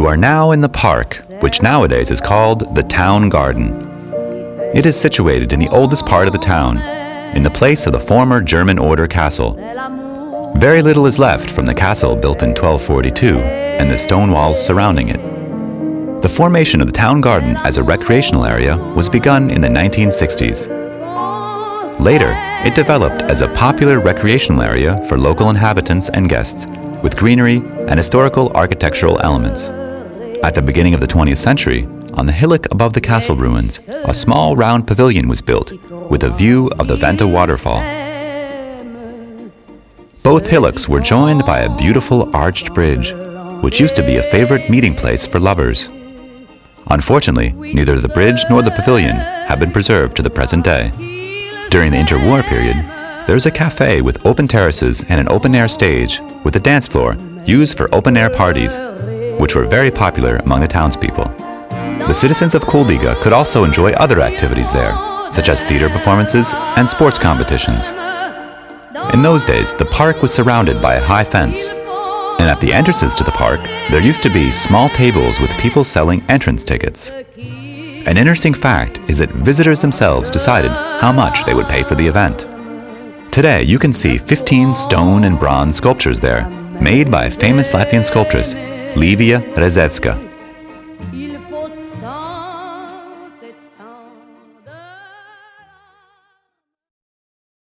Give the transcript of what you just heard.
You are now in the park, which nowadays is called the Town Garden. It is situated in the oldest part of the town, in the place of the former German Order castle. Very little is left from the castle built in 1242 and the stone walls surrounding it. The formation of the Town Garden as a recreational area was begun in the 1960s. Later, it developed as a popular recreational area for local inhabitants and guests, with greenery and historical architectural elements. At the beginning of the 20th century, on the hillock above the castle ruins, a small round pavilion was built with a view of the Venta waterfall. Both hillocks were joined by a beautiful arched bridge, which used to be a favorite meeting place for lovers. Unfortunately, neither the bridge nor the pavilion have been preserved to the present day. During the interwar period, there's a cafe with open terraces and an open-air stage with a dance floor used for open-air parties, which were very popular among the townspeople. The citizens of Kuldiga could also enjoy other activities there, such as theater performances and sports competitions. In those days, the park was surrounded by a high fence, and at the entrances to the park, there used to be small tables with people selling entrance tickets. An interesting fact is that visitors themselves decided how much they would pay for the event. Today, you can see 15 stone and bronze sculptures there, made by famous Latvian sculptress Livija Rezevska.